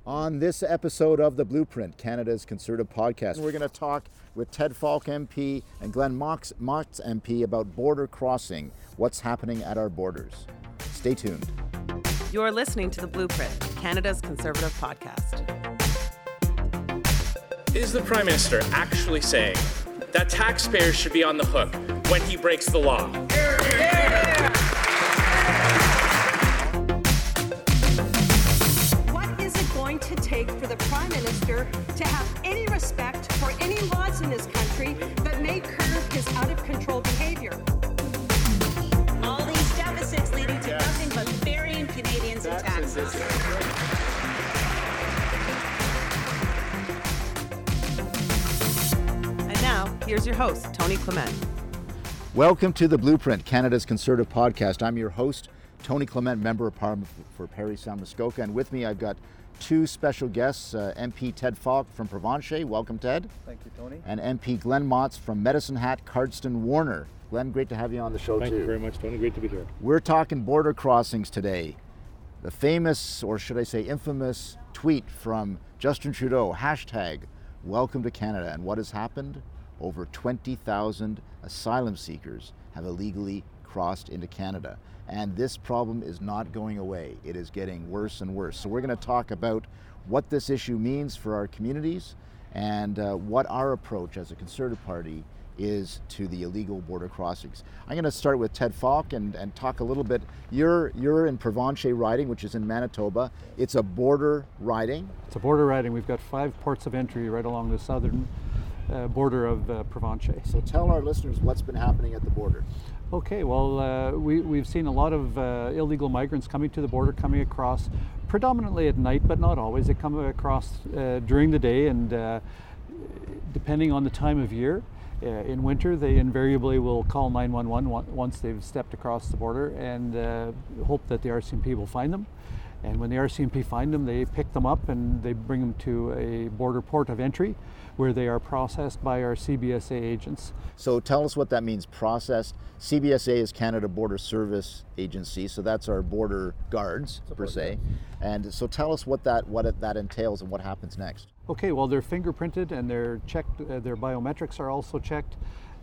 On this episode of The Blueprint, Canada's Conservative podcast, we're going to talk with Ted Falk MP and Glenn Motz MP about border crossing, what's happening at our borders. Stay tuned. You're listening to The Blueprint, Canada's Conservative podcast. Is the Prime Minister actually saying that taxpayers should be on the hook when he breaks the law? What is it going to take for the Prime Minister to have any respect for any laws in this country that may curb his out-of-control behavior? All these deficits leading to nothing but burying Canadians in taxes. And now, here's your host, Tony Clement. Welcome to The Blueprint, Canada's Conservative podcast. I'm your host, Tony Clement, Member of Parliament for Parry Sound Muskoka, and with me I've got two special guests, MP Ted Falk from Provencher. Welcome, Ted. Thank you, Tony. And MP Glenn Motz from Medicine Hat, Cardston, Warner. Glenn, great to have you on the show, Thank you very much, Tony. Great to be here. We're talking border crossings today. The famous, or should I say infamous, tweet from Justin Trudeau, hashtag welcome to Canada. And what has happened? Over 20,000 asylum seekers have illegally crossed into Canada. And this problem is not going away. It is getting worse and worse. So we're going to talk about what this issue means for our communities and what our approach as a Conservative Party is to the illegal border crossings. I'm going to start with Ted Falk and talk a little bit. You're in Provencher riding, which is in Manitoba. It's a border riding. It's a border riding. We've got 5 ports of entry right along the southern border of Provencher. So tell our listeners what's been happening at the border. Okay, well, we've seen a lot of illegal migrants coming to the border, coming across predominantly at night, but not always. They come across during the day, and depending on the time of year. In winter, they invariably will call 911 once they've stepped across the border and hope that the RCMP will find them. And when the RCMP find them, they pick them up and they bring them to a border port of entry where they are processed by our CBSA agents. So tell us what that means, processed. CBSA is Canada Border Service Agency, so that's our border guards, per se. And so tell us what that entails and what happens next. Okay, well, they're fingerprinted and they're checked, their biometrics are also checked,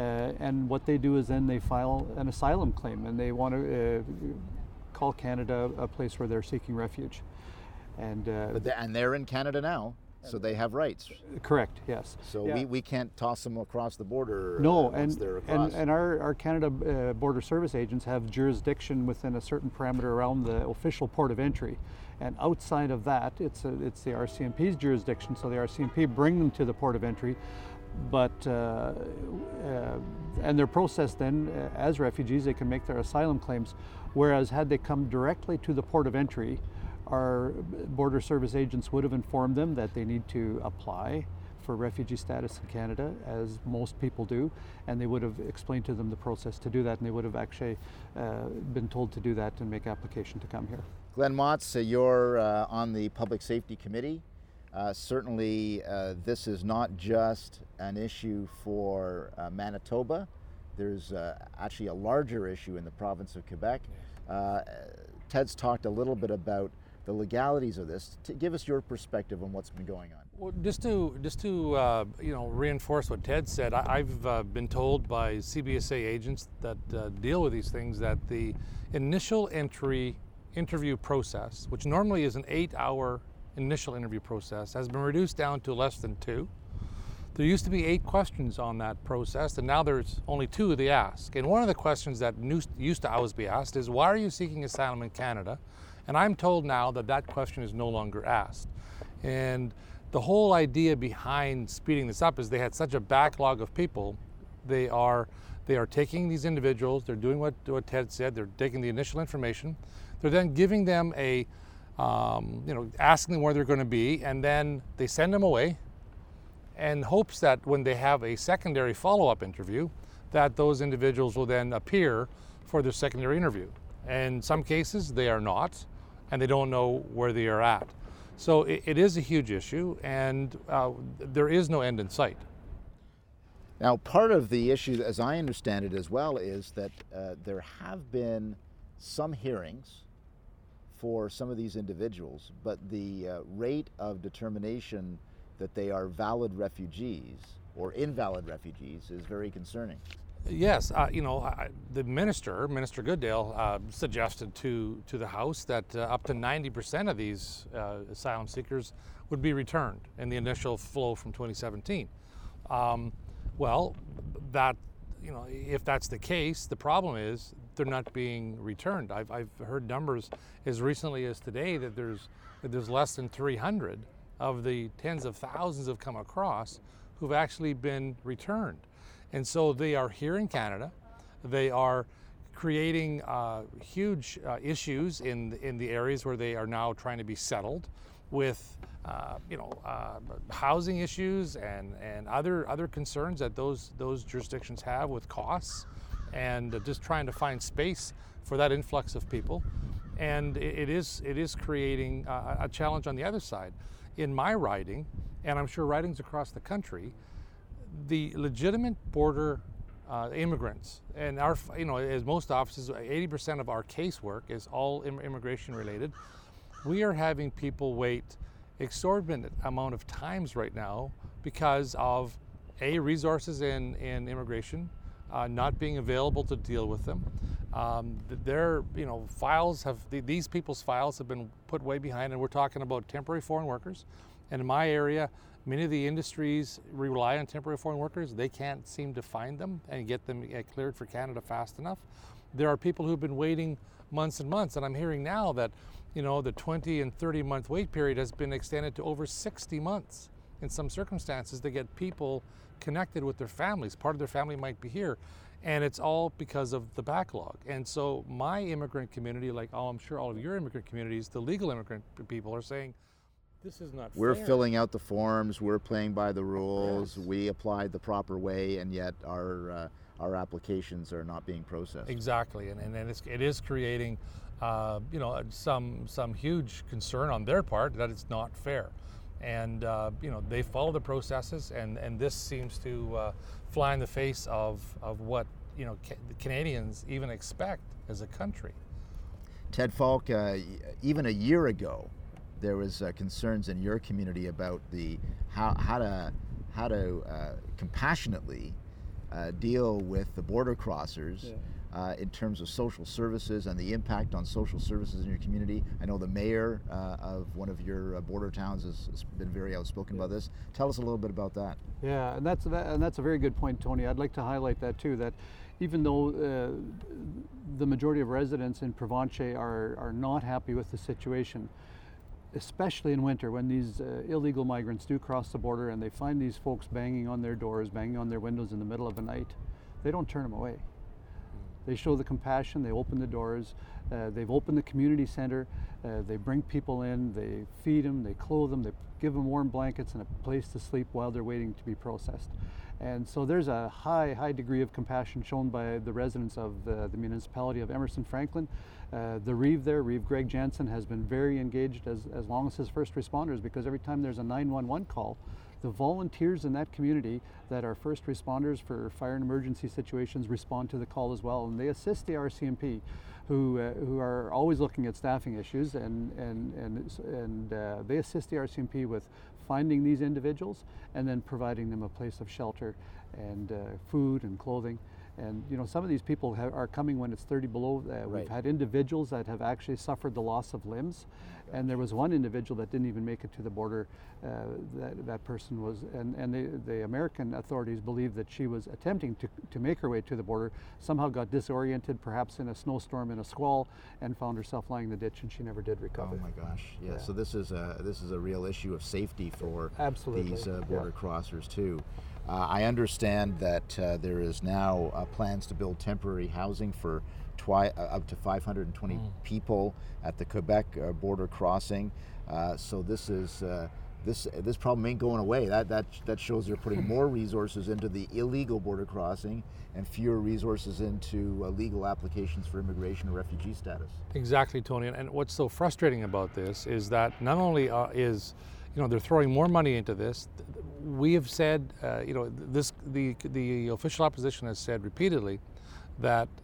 and what they do is then they file an asylum claim and they want to call Canada a place where they're seeking refuge. And they're in Canada now, so they have rights. Correct, yes. So yeah. we can't toss them across the border no, once they're across. And our Canada Border Service agents have jurisdiction within a certain parameter around the official port of entry. And outside of that, it's the RCMP's jurisdiction, so the RCMP bring them to the port of entry, but and they're processed then as refugees. They can make their asylum claims, whereas had they come directly to the port of entry, our Border Service agents would have informed them that they need to apply for refugee status in Canada, as most people do, and they would have explained to them the process to do that, and they would have actually been told to do that and make application to come here. Glenn Motz, you're on the Public Safety Committee. Certainly, this is not just an issue for Manitoba. There's actually a larger issue in the province of Quebec. Ted's talked a little bit about the legalities of this. Give us your perspective on what's been going on. Well, just to reinforce what Ted said, I've been told by CBSA agents that deal with these things that the initial interview process, which normally is an 8-hour initial interview process, has been reduced down to less than 2. There used to be 8 questions on that process, and now there's only 2 they ask. And one of the questions that used to always be asked is, why are you seeking asylum in Canada? And I'm told now that that question is no longer asked. And the whole idea behind speeding this up is they had such a backlog of people. They are taking these individuals, they're doing what Ted said, they're taking the initial information, they're then giving them asking them where they're going to be, and then they send them away in hopes that when they have a secondary follow-up interview, that those individuals will then appear for their secondary interview. And in some cases, they are not, and they don't know where they are at. So it is a huge issue, and there is no end in sight. Now, part of the issue, as I understand it as well, is that there have been some hearings for some of these individuals, but the rate of determination that they are valid refugees or invalid refugees is very concerning. Yes, the Minister Goodale, suggested to the House that up to 90% of these asylum seekers would be returned in the initial flow from 2017. Well, that, if that's the case, the problem is they're not being returned. I've heard numbers as recently as today that there's less than 300 of the tens of thousands have come across who've actually been returned. And so they are here in Canada. They are creating huge issues in the areas where they are now trying to be settled, with housing issues and other concerns that those jurisdictions have with costs, and just trying to find space for that influx of people. And it is creating a challenge on the other side. In my riding, and I'm sure ridings across the country, the legitimate border immigrants, and our, as most offices, 80% of our casework is all immigration related. We are having people wait exorbitant amount of times right now because of resources in immigration not being available to deal with them. Their these people's files have been put way behind, and we're talking about temporary foreign workers. And in my area, many of the industries rely on temporary foreign workers. They can't seem to find them and get them cleared for Canada fast enough. There are people who've been waiting months and months, and I'm hearing now that the 20 and 30 month wait period has been extended to over 60 months in some circumstances to get people connected with their families. Part of their family might be here, and it's all because of the backlog. And so my immigrant community, like I'm sure all of your immigrant communities, the legal immigrant people are saying, this is not We're fair. filling out the forms, we're playing by the rules, Yes. we applied the proper way, and yet our applications are not being processed. Exactly, and it is creating some huge concern on their part that it's not fair. And they follow the processes, and this seems to fly in the face of what the Canadians even expect as a country. Ted Falk, even a year ago, there was concerns in your community about the how to compassionately deal with the border crossers. In terms of social services and the impact on social services in your community. I know the mayor of one of your border towns has been very outspoken about this. Tell us a little bit about that. Yeah, and that's a very good point, Tony. I'd like to highlight that too, that even though the majority of residents in Provencher are not happy with the situation, especially in winter when these illegal migrants do cross the border and they find these folks banging on their doors, banging on their windows in the middle of the night, they don't turn them away. They show the compassion, they open the doors, they've opened the community center, they bring people in, they feed them, they clothe them, they give them warm blankets and a place to sleep while they're waiting to be processed. And so there's a high degree of compassion shown by the residents of the municipality of Emerson Franklin. The Reeve there, Reeve Greg Jansen, has been very engaged as long as his first responders, because every time there's a 911 call, the volunteers in that community that are first responders for fire and emergency situations respond to the call as well, and they assist the RCMP, who are always looking at staffing issues, and they assist the RCMP with finding these individuals and then providing them a place of shelter and food and clothing. And some of these people are coming when it's 30 below. We've had individuals that have actually suffered the loss of limbs, and there was one individual that didn't even make it to the border. That person was, and the American authorities believe that she was attempting to make her way to the border, somehow got disoriented, perhaps in a snowstorm, in a squall, and found herself lying in the ditch, and she never did recover. Oh my gosh! Yeah. So this is a real issue of safety for Absolutely. these border crossers too. I understand that there is now plans to build temporary housing for up to 520 people at the Quebec border crossing. So this is this problem ain't going away. That shows they're putting more resources into the illegal border crossing and fewer resources into legal applications for immigration or refugee status. Exactly, Tony. And what's so frustrating about this is that not only they're throwing more money into this. We have said, the official opposition has said repeatedly that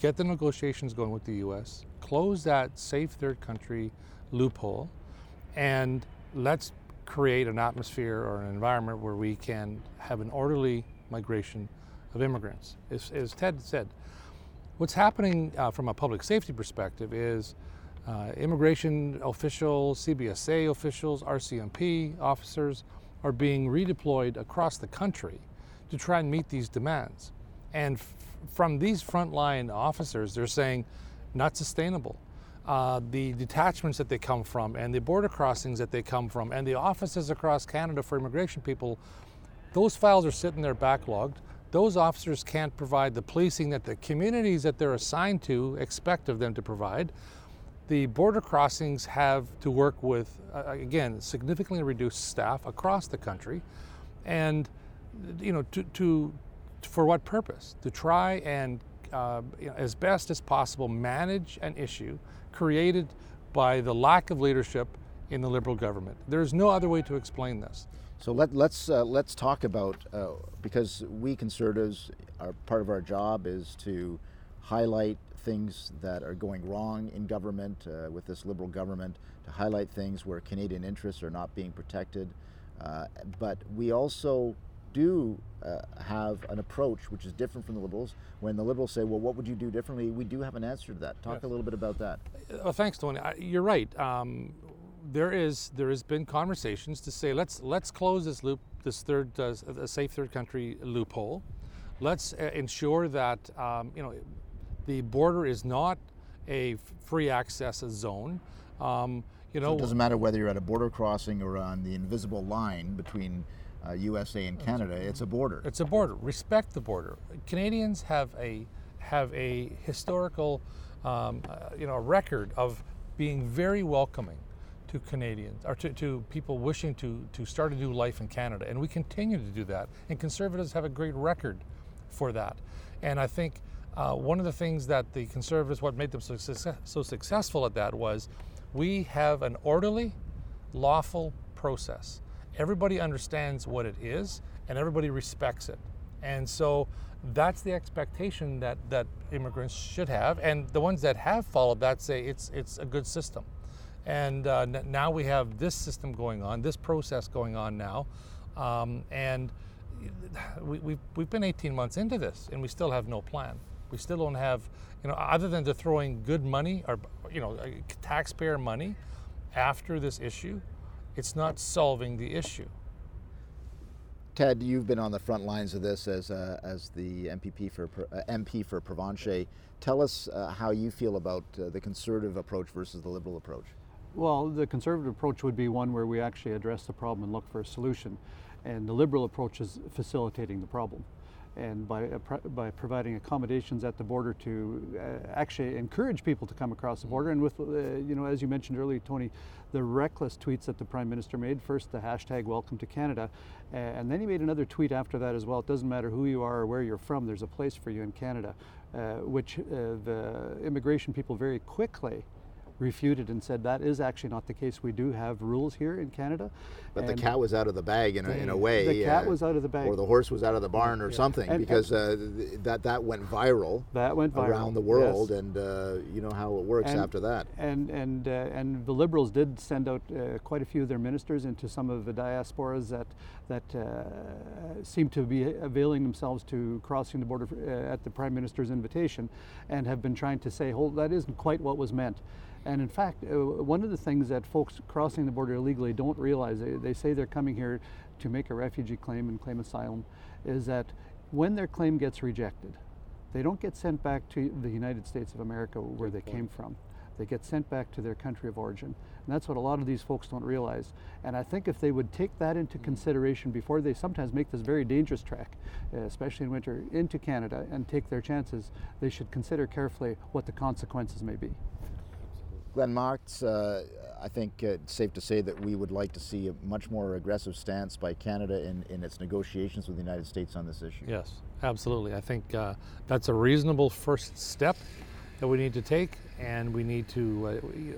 get the negotiations going with the U.S., close that safe third country loophole, and let's create an atmosphere or an environment where we can have an orderly migration of immigrants. As Ted said, what's happening from a public safety perspective is immigration officials, CBSA officials, RCMP officers are being redeployed across the country to try and meet these demands. And from these frontline officers, they're saying, not sustainable. The detachments that they come from and the border crossings that they come from and the offices across Canada for immigration people, those files are sitting there backlogged. Those officers can't provide the policing that the communities that they're assigned to expect of them to provide. The border crossings have to work with, again, significantly reduced staff across the country. And, for what purpose? To try and, as best as possible, manage an issue created by the lack of leadership in the Liberal government. There's no other way to explain this. So let's talk about, because we Conservatives, part of our job is to highlight things that are going wrong in government with this Liberal government, to highlight things where Canadian interests are not being protected. But we also do have an approach which is different from the Liberals. When the Liberals say, well, what would you do differently? We do have an answer to that. Talk a little bit about that. Well, thanks, Tony. You're right. There has been conversations to say let's close this loop, this safe third country loophole. Let's ensure that the border is not a free access zone. So it doesn't matter whether you're at a border crossing or on the invisible line between USA and Canada. It's a border. It's a border. Respect the border. Canadians have a historical record of being very welcoming to Canadians, or to people wishing to start a new life in Canada, and we continue to do that. And Conservatives have a great record for that. And I think one of the things that the Conservatives, what made them so successful at that, was we have an orderly, lawful process. Everybody understands what it is, and everybody respects it. And so that's the expectation that immigrants should have, and the ones that have followed that say it's a good system. And now we have this system going on, this process going on now, and we've been 18 months into this, and we still have no plan. We still don't have, other than to throwing good money or taxpayer money after this issue, it's not solving the issue. Ted, you've been on the front lines of this as the MP for Provencher. Tell us how you feel about the Conservative approach versus the Liberal approach. Well, the Conservative approach would be one where we actually address the problem and look for a solution, and the Liberal approach is facilitating the problem. And by providing accommodations at the border to actually encourage people to come across the border, and with, as you mentioned earlier, Tony, the reckless tweets that the Prime Minister made, first the hashtag Welcome to Canada, and then he made another tweet after that as well. It doesn't matter who you are or where you're from, there's a place for you in Canada, which the immigration people very quickly refuted and said that is actually not the case. We do have rules here in Canada. But the cat was out of the bag in a way. The cat was out of the bag. Or the horse was out of the barn or something, because that went viral. That went viral around the world, yes. And you know how it works after that. And the Liberals did send out quite a few of their ministers into some of the diasporas that seem to be availing themselves to crossing the border at the Prime Minister's invitation, and have been trying to say, that isn't quite what was meant. And in fact, one of the things that folks crossing the border illegally don't realize, they say they're coming here to make a refugee claim and claim asylum, is that when their claim gets rejected, they don't get sent back to the United States of America where they came from. They get sent back to their country of origin. And that's what a lot of these folks don't realize. And I think if they would take that into consideration before they sometimes make this very dangerous trek, especially in winter, into Canada and take their chances, they should consider carefully what the consequences may be. Glenn Marks, I think it's safe to say that we would like to see a much more aggressive stance by Canada in its negotiations with the United States on this issue. Yes, absolutely. I think that's a reasonable first step that we need to take, and we need to,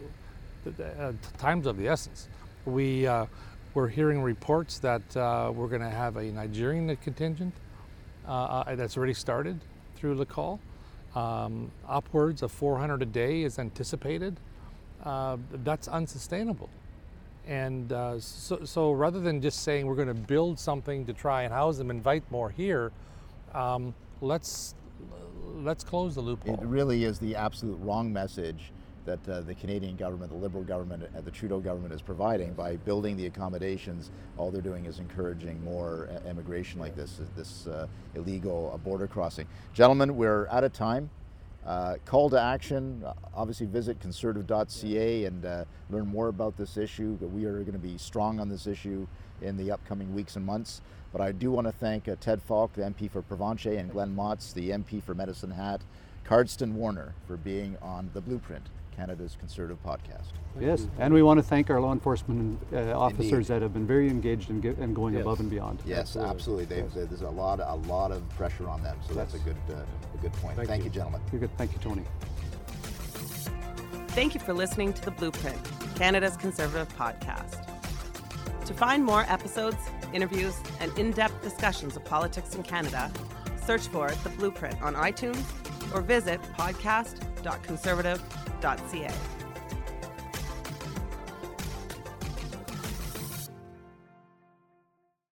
time's of the essence. We're hearing reports that we're going to have a Nigerian contingent that's already started through Lacal. upwards of 400 a day is anticipated. That's unsustainable. And so rather than just saying we're going to build something to try and house them, invite more here, let's close the loophole. It really is the absolute wrong message that the Canadian government, the Liberal government, the Trudeau government is providing by building the accommodations. All they're doing is encouraging more immigration like this illegal border crossing. Gentlemen, we're out of time. Call to action, obviously visit conservative.ca and learn more about this issue. We are going to be strong on this issue in the upcoming weeks and months. But I do want to thank Ted Falk, the MP for Provencher, and Glenn Motz, the MP for Medicine Hat, Cardston Warner, for being on The Blueprint, Canada's Conservative podcast. Yes, and we want to thank our law enforcement officers that have been very engaged in going above and beyond. Yes, absolutely. There's a lot of pressure on them, so that's a good point. Thank you, gentlemen. You're good. Thank you, Tony. Thank you for listening to The Blueprint, Canada's Conservative podcast. To find more episodes, interviews, and in-depth discussions of politics in Canada, search for The Blueprint on iTunes or visit podcast.conservative.ca.